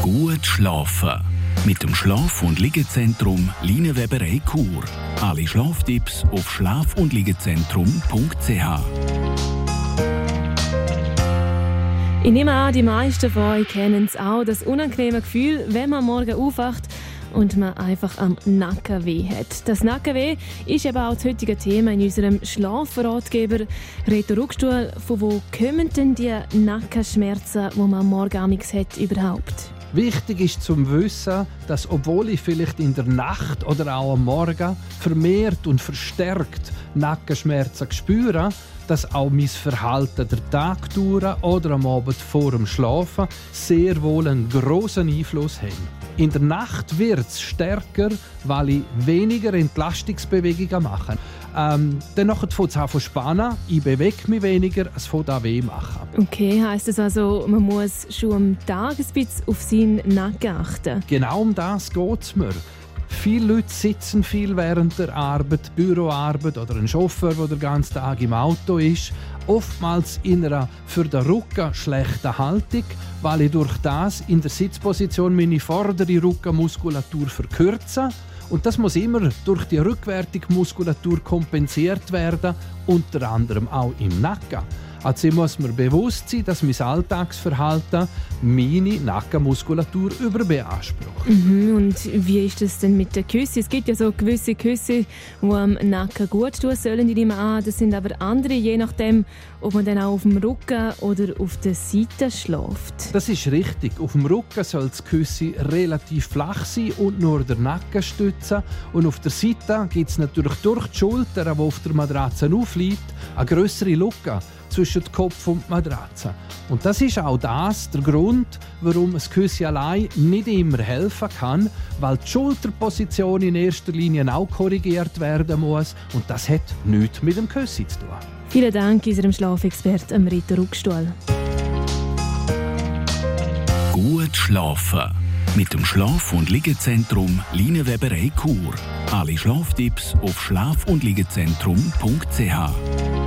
Gut schlafen. Mit dem Schlaf- und Liegezentrum Linienweberei Chur. Alle Schlaftipps auf schlaf-und-liegezentrum.ch. Ich nehme an, die meisten von euch kennen es auch, das unangenehme Gefühl, wenn man morgen aufwacht und man einfach am Nackenweh hat. Das Nackenweh ist eben auch das heutige Thema in unserem Schlafratgeber Reto Ruckstuhl. Von wo kommen denn die Nackenschmerzen, die man am Morgen hat, überhaupt? Wichtig ist zum Wissen, dass obwohl ich vielleicht in der Nacht oder auch am Morgen vermehrt und verstärkt Nackenschmerzen spüre, dass auch mein Verhalten der Tag durch oder am Abend vor dem Schlafen sehr wohl einen grossen Einfluss haben. In der Nacht wird es stärker, weil ich weniger Entlastungsbewegungen mache. Dann fängt es an zu spannen, ich bewege mich weniger, es fängt an weh machen. Okay, heisst das also, man muss schon am Tag ein bisschen auf seinen Nacken achten? Genau um das geht es mir. Viele Leute sitzen viel während der Arbeit, Büroarbeit oder ein Chauffeur, der den ganzen Tag im Auto ist. Oftmals in einer für den Rücken schlechten Haltung, weil ich durch das in der Sitzposition meine vordere Rückenmuskulatur verkürze. Und das muss immer durch die rückwärtige Muskulatur kompensiert werden, unter anderem auch im Nacken. Also muss mir bewusst sein, dass mein Alltagsverhalten meine Nackenmuskulatur überbeansprucht. Und wie ist das denn mit den Küssen? Es gibt ja so gewisse Küsse, die am Nacken gut tun sollen. Ich nehme an, das sind aber andere, je nachdem, ob man dann auch auf dem Rücken oder auf der Seite schläft. Das ist richtig. Auf dem Rücken soll das Küsse relativ flach sein und nur der Nacken stützen. Und auf der Seite gibt es natürlich durch die Schulter, die auf der Matratze aufliegt, eine grössere Lücke zwischen dem Kopf und der Matratze. Und das ist auch der Grund, warum ein Küsse allein nicht immer helfen kann, weil die Schulterposition in erster Linie auch korrigiert werden muss. Und das hat nichts mit dem Küsse zu tun. Vielen Dank unserem Schlafexperten Reto Ruckstuhl. Gut schlafen. Mit dem Schlaf- und Liegezentrum Linienweberei Chur. Alle Schlaftipps auf schlaf-und-liegezentrum.ch.